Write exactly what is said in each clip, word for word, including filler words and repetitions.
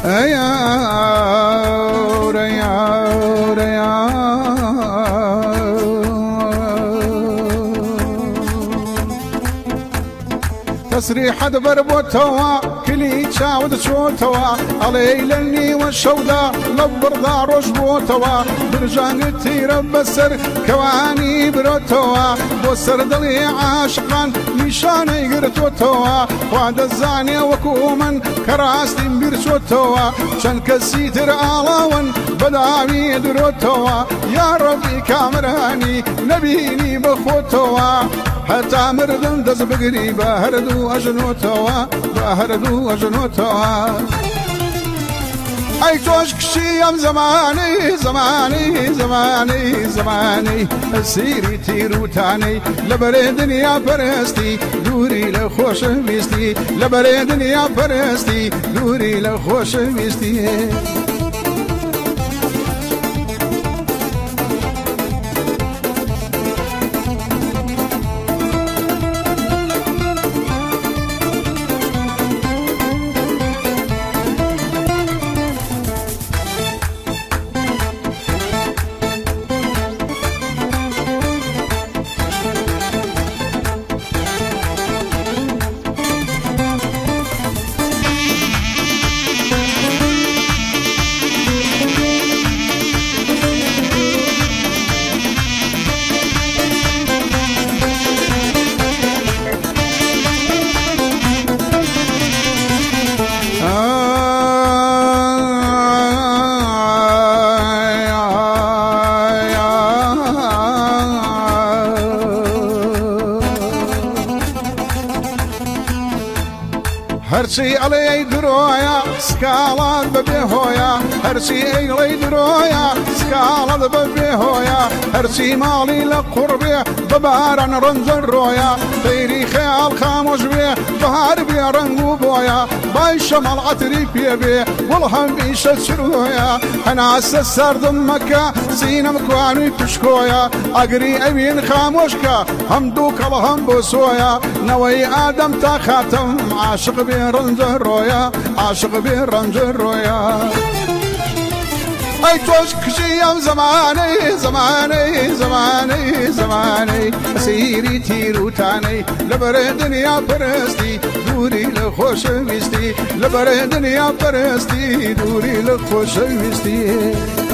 تسريح دبر بوتوا كلي تشاود شوتوا علي لني والشودا لبر داروش بوتوا برجان تير بسر كواني بروتوا بسر دلي عاشقان نشان يقرتوتوا وعد الزاني وكومن كراستي برشوتوا شن كسيتر آلاون بداوي دروتوا يا ربي كامراني نبيني بخوتوا حتى مردم دز بقري بهردو أجنوتوا بهردو أجنوتوا أي توش كشيم زماني زماني زماني زماني سيري تيروتاني لبري دنيا برستي دوري لخوش بيستي لبري دنيا برستي دوري لخوش بيستي هرشي علي درويا سكالات ببيهويا هرشي علي درويا سكالات ببيهويا هرشي مالي لقربي ببارن رنز الرويا خيري خيال خاموش بيه بهار بيه رنقو بويا باي شمال عطري بيه بيه والهم بيش شرويا انا اسسر دمكا سينا مكواني تشكويا اقري امين خاموشكا هم دوك الهم بسويا نوي ادم تا خاتم عاشق بيه رنز الرويا عاشق بيه رنز الرويا أي توش كشيم زماني زماني زماني زماني سيري تيروتاني لبر دنيا برستي دوري لخوش ويستي لبر دنيا برستي دوري لخوش ويستي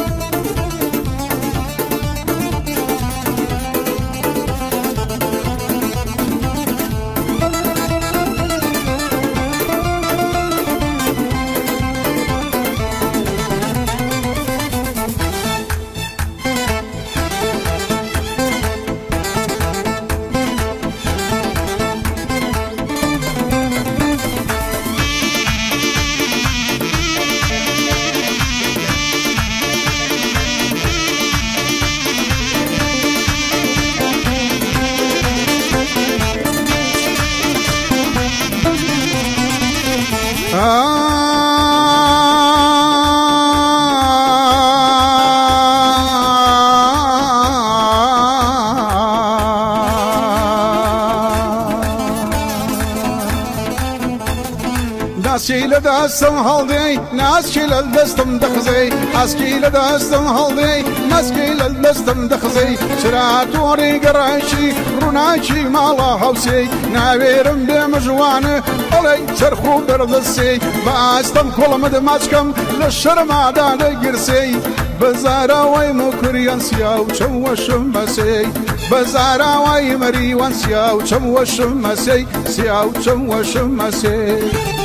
ناسكي لدستم هالدي ناسكي لدستم دخزي اسكي لدستم هالدي ناسكي لدستم دخزي شرات وري قراشي روناشي مالا هوسي نابيرم بمجوانه علي سرخو بردسي باستم كل مدماشكم للشرما دانا قرسي بزارا وي مكريان سياو شوشم مسي بزارا وي مريوان سياو شوشم مسي سياو شوشم مسي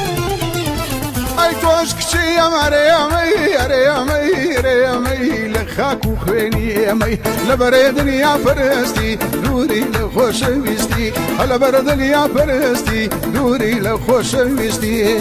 أي توش كشي يا مريمي يا ريمي ريمي لخاك وخويني يا مي لبردني يا فرستي دوري لخوش ويستي لبردني يا فرستي دوري لخوش ويستي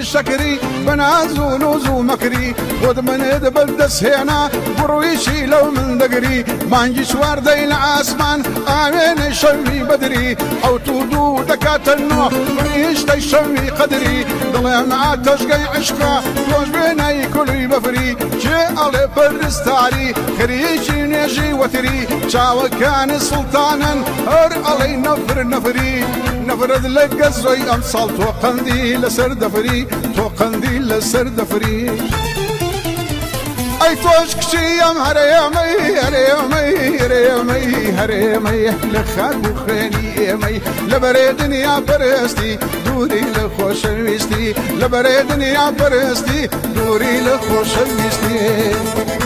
شكري بنازو نوزو مكري خذ من ادبل دسهنا برويشي لو من دقري ما نجيش وردي العاسمان امين شمي بدري او تودو دكات النوح بريش تشمي قدري ضل مع تشقي عشقه توج بيني كل بفري جي علي برستاري خريجي نجي وتري شاو كان سلطانا هر علي نفر نفري نفرد لك الزي امصال تو قنديل سر دفري تو قنديل سر دفري اي توش كشيم هريمي هريمي هريمي هريمي لخاك وخيني امي لبريدني يا برستي دوري لخوش ويستي لبريدني يا برستي دوري لخوش ويستي